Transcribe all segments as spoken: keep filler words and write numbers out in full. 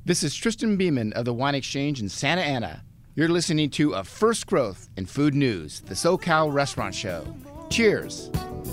This is Tristan Beeman of the Wine Exchange in Santa Ana. You're listening to A First Growth in Food News, the SoCal Restaurant Show. Cheers.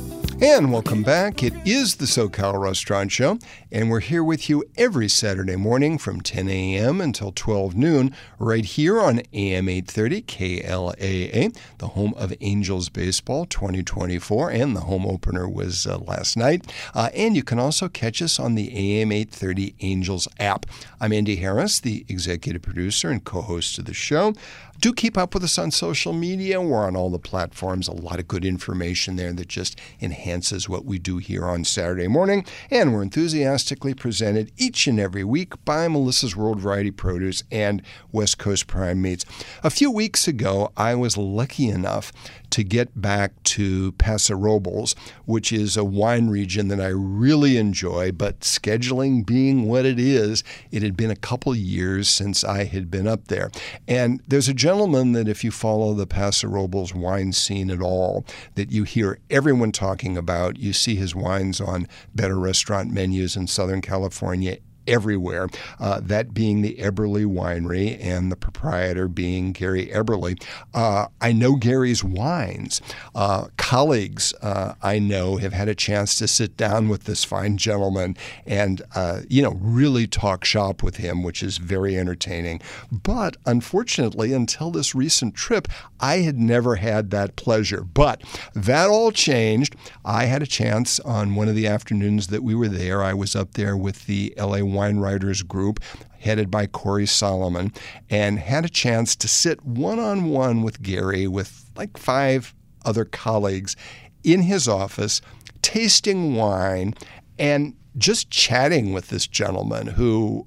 And welcome back. It is the SoCal Restaurant Show, and we're here with you every Saturday morning from ten a.m. until twelve noon, right here on A M eight thirty K L A A, the home of Angels Baseball twenty twenty-four, and the home opener was uh, last night. Uh, and you can also catch us on the A M eight thirty Angels app. I'm Andy Harris, the executive producer and co-host of the show. Do keep up with us on social media. We're on all the platforms. A lot of good information there that just enhances what we do here on Saturday morning. And we're enthusiastically presented each and every week by Melissa's World Variety Produce and West Coast Prime Meats. A few weeks ago, I was lucky enough to get back to Paso Robles, which is a wine region that I really enjoy, but scheduling being what it is, it had been a couple years since I had been up there. And there's a gentleman that if you follow the Paso Robles wine scene at all, that you hear everyone talking about. You see his wines on better restaurant menus in Southern California everywhere, uh, that being the Eberly Winery and the proprietor being Gary Eberly. Uh, I know Gary's wines. Uh, colleagues uh, I know have had a chance to sit down with this fine gentleman and, uh, you know, really talk shop with him, which is very entertaining. But unfortunately, until this recent trip, I had never had that pleasure. But that all changed. I had a chance on one of the afternoons that we were there. I was up there with the L A Wine Writers Group, headed by Corey Solomon, and had a chance to sit one-on-one with Gary with like five other colleagues in his office, tasting wine and just chatting with this gentleman who,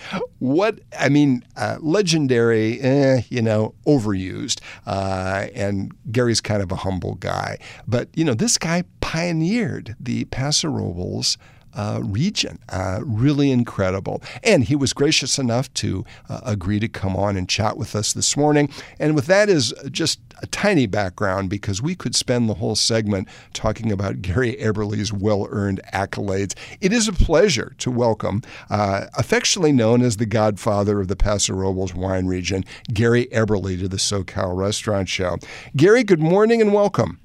what, I mean, uh, legendary, eh, you know, overused. Uh, and Gary's kind of a humble guy. But, you know, this guy pioneered the Paso Robles Uh, region. Uh, really incredible. And he was gracious enough to uh, agree to come on and chat with us this morning. And with that is just a tiny background, because we could spend the whole segment talking about Gary Eberly's well-earned accolades. It is a pleasure to welcome, uh, affectionately known as the godfather of the Paso Robles wine region, Gary Eberly, to the SoCal Restaurant Show. Gary, good morning and welcome.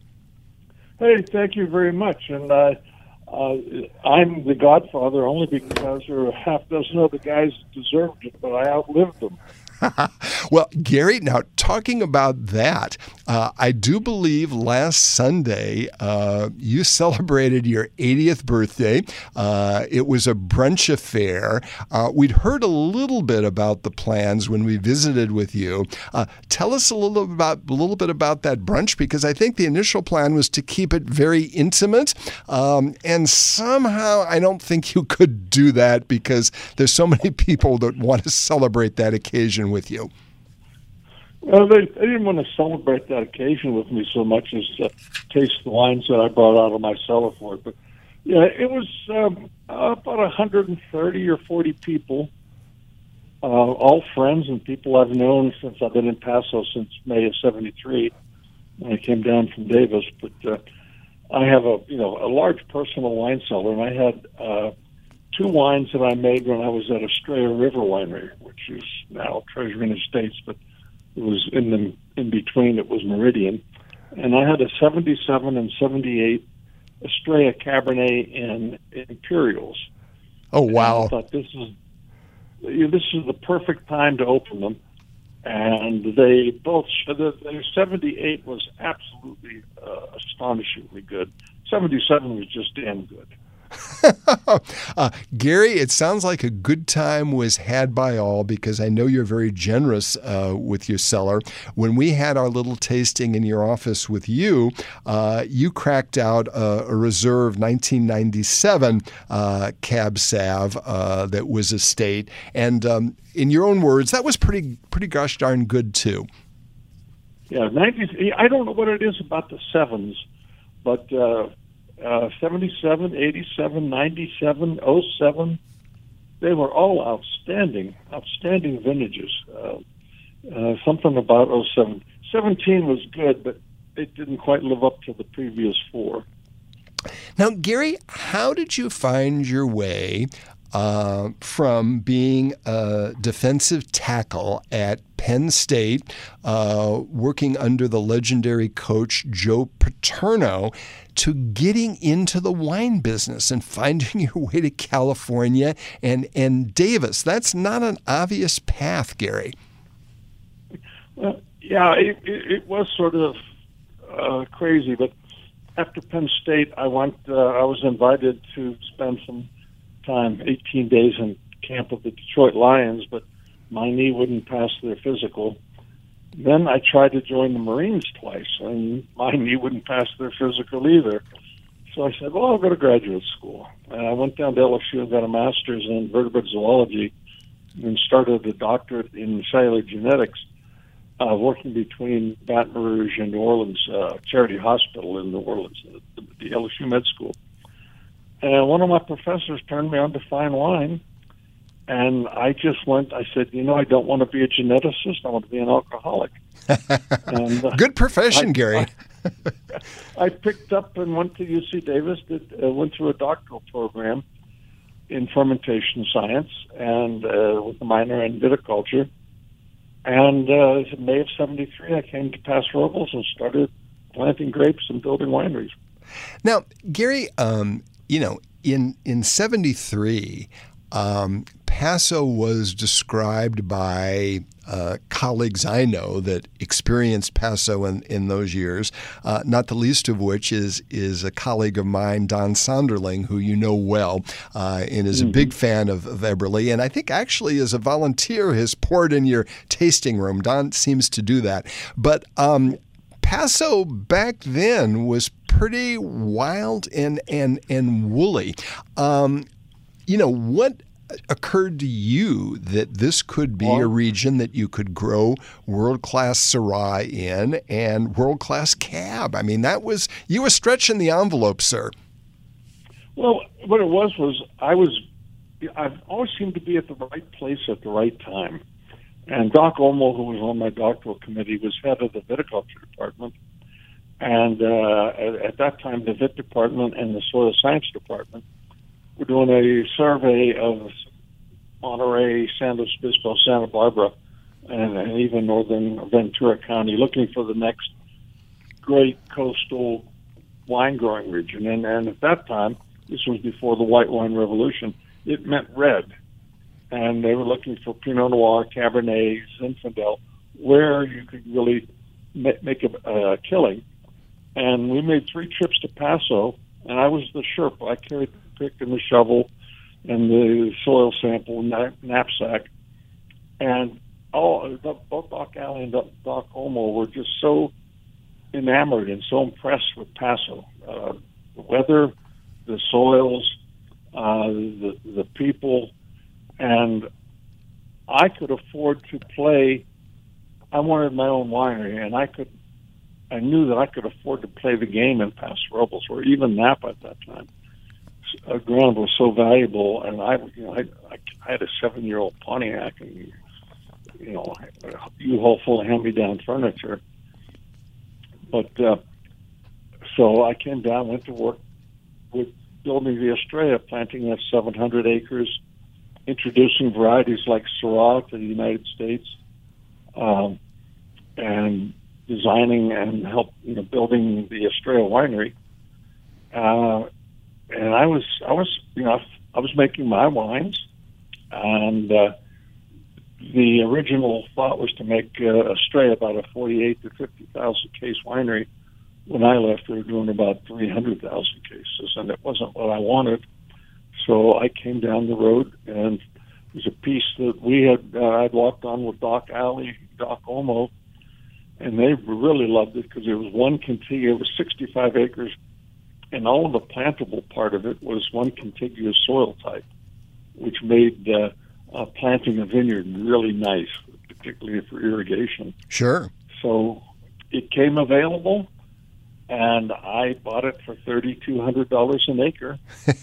Hey, thank you very much. And uh, Uh, I'm the godfather only because there are a half dozen other guys that deserved it, but I outlived them. Well, Gary, now talking about that, uh, I do believe last Sunday uh, you celebrated your eightieth birthday. Uh, it was a brunch affair. Uh, we'd heard a little bit about the plans when we visited with you. Uh, tell us a little about a little bit about that brunch, because I think the initial plan was to keep it very intimate, um, and somehow I don't think you could do that because there's so many people that want to celebrate that occasion with you. Well, they, they didn't want to celebrate that occasion with me so much as uh, taste the wines that I brought out of my cellar for it. But yeah, it was um, about one hundred thirty or forty people, uh, all friends and people I've known since I've been in Paso since May of seventy-three when I came down from Davis. But uh, I have a you know a large personal wine cellar, and I had uh, two wines that I made when I was at Estrella River Winery, which is now Treasury Estates, but it was in the in between. It was Meridian, and I had a seventy-seven and seventy-eight Estrella Cabernet and Imperials. Oh wow! And I thought this is you know, this is the perfect time to open them, and they both the, the seventy-eight was absolutely uh, astonishingly good. seventy-seven was just damn good. uh, Gary, it sounds like a good time was had by all, because I know you're very generous uh, with your cellar. When we had our little tasting in your office with you, uh, you cracked out a, a reserve nineteen ninety-seven uh, Cab Sav uh, that was estate. And um, in your own words, that was pretty, pretty gosh darn good too. Yeah, ninety. I don't know what it is about the sevens, but uh, Uh, seventy-seven, eighty-seven, ninety-seven, oh seven, they were all outstanding, outstanding vintages. Uh, uh, something about oh seven. seventeen was good, but it didn't quite live up to the previous four. Now, Gary, how did you find your way uh, from being a defensive tackle at Penn State, uh, working under the legendary coach Joe Paterno, to getting into the wine business and finding your way to California and, and Davis. That's not an obvious path, Gary. Well, yeah, it, it, it was sort of uh, crazy, but after Penn State, I went. Uh, I was invited to spend some time, eighteen days in camp with the Detroit Lions, but my knee wouldn't pass their physical. Then I tried to join the Marines twice, and my knee wouldn't pass their physical either. So I said, well, I'll go to graduate school. And I went down to L S U and got a master's in vertebrate zoology and started a doctorate in cellular genetics, uh, working between Baton Rouge and New Orleans, uh, Charity Hospital in New Orleans, the, the L S U Med School. And one of my professors turned me on to fine wine. And I just went, I said, you know, I don't want to be a geneticist. I want to be an alcoholic. And, uh, Good profession, I, Gary. I, I picked up and went to U C Davis, did, uh, went through a doctoral program in fermentation science and uh, with a minor in viticulture. And uh, in May of seventy-three, I came to Paso Robles and started planting grapes and building wineries. Now, Gary, um, you know, in, in seventy-three, Um, Paso was described by uh, colleagues I know that experienced Paso in, in those years, uh, not the least of which is is a colleague of mine, Don Sonderling, who you know well, uh, and is mm-hmm. a big fan of, of Eberle. And I think actually as a volunteer has poured in your tasting room. Don seems to do that. But um, Paso back then was pretty wild and, and, and woolly. Um, You know, what occurred to you that this could be a region that you could grow world-class Syrah in and world-class Cab? I mean, that was, you were stretching the envelope, sir. Well, what it was was I was, I've always seemed to be at the right place at the right time. And Doc Olmo, who was on my doctoral committee, was head of the viticulture department. And uh, at, at that time, the vit department and the soil science department we're doing a survey of Monterey, San Luis Obispo, Santa Barbara, and, and even northern Ventura County, looking for the next great coastal wine growing region. And, and at that time, this was before the white wine revolution, it meant red. And they were looking for Pinot Noir, Cabernet, Zinfandel, where you could really ma- make a uh, killing. And we made three trips to Paso, and I was the Sherpa. I carried pick and the shovel and the soil sample knapsack. And all, both Doc Alley and Doc Olmo were just so enamored and so impressed with Paso. Uh, the weather, the soils, uh, the, the people, and I could afford to play. I wanted my own winery, and I could. I knew that I could afford to play the game in Paso Robles, or even Napa at that time. Uh, ground was so valuable, and I, you know, I, I, I had a seven-year-old Pontiac, and you know, a U-Haul full of hand-me-down furniture. But uh, so I came down, went to work with building the Estrella, planting that seven hundred acres, introducing varieties like Syrah to the United States, um, and designing and help, you know, building the Estrella winery. Uh, And I was, I was, you know, I was making my wines, and uh, the original thought was to make uh, Estrella about a forty-eight to fifty thousand case winery. When I left, we were doing about three hundred thousand cases, and it wasn't what I wanted. So I came down the road, and it was a piece that we had, uh, I'd walked on with Doc Alley, Doc Olmo, and they really loved it because it was one contiguous, it was sixty-five acres. And all of the plantable part of it was one contiguous soil type, which made uh, uh, planting a vineyard really nice, particularly for irrigation. Sure. So it came available, and I bought it for three thousand two hundred dollars an acre.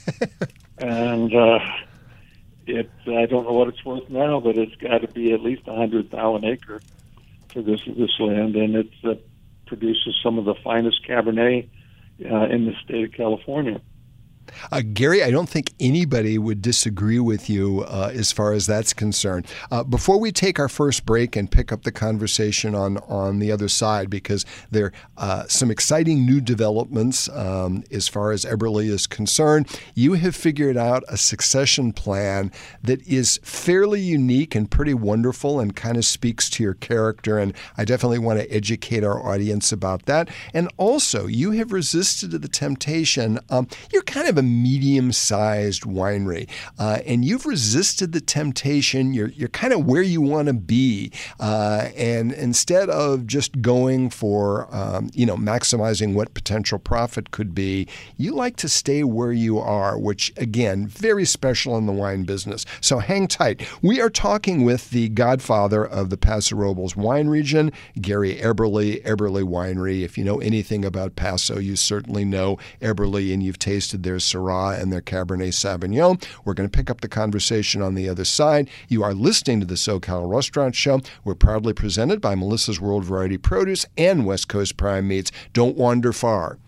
and uh, it I don't know what it's worth now, but it's got to be at least one hundred thousand dollars an acre for this this land, and it uh, produces some of the finest Cabernet Uh, in the state of California. Uh, Gary, I don't think anybody would disagree with you uh, as far as that's concerned. Uh, before we take our first break and pick up the conversation on, on the other side, because there are uh, some exciting new developments um, as far as Eberly is concerned, you have figured out a succession plan that is fairly unique and pretty wonderful and kind of speaks to your character, and I definitely want to educate our audience about that. And also, you have resisted the temptation. Um, you're kind of a medium-sized winery, uh, and you've resisted the temptation. You're you're kind of where you want to be, uh, and instead of just going for um, you know maximizing what potential profit could be, you like to stay where you are, which again, very special in the wine business. So hang tight. We are talking with the godfather of the Paso Robles wine region, Gary Eberly, Eberly Winery. If you know anything about Paso, you certainly know Eberly, and you've tasted their Syrah and their Cabernet Sauvignon. We're going to pick up the conversation on the other side. You are listening to the SoCal Restaurant Show. We're proudly presented by Melissa's World Variety Produce and West Coast Prime Meats. Don't wander far.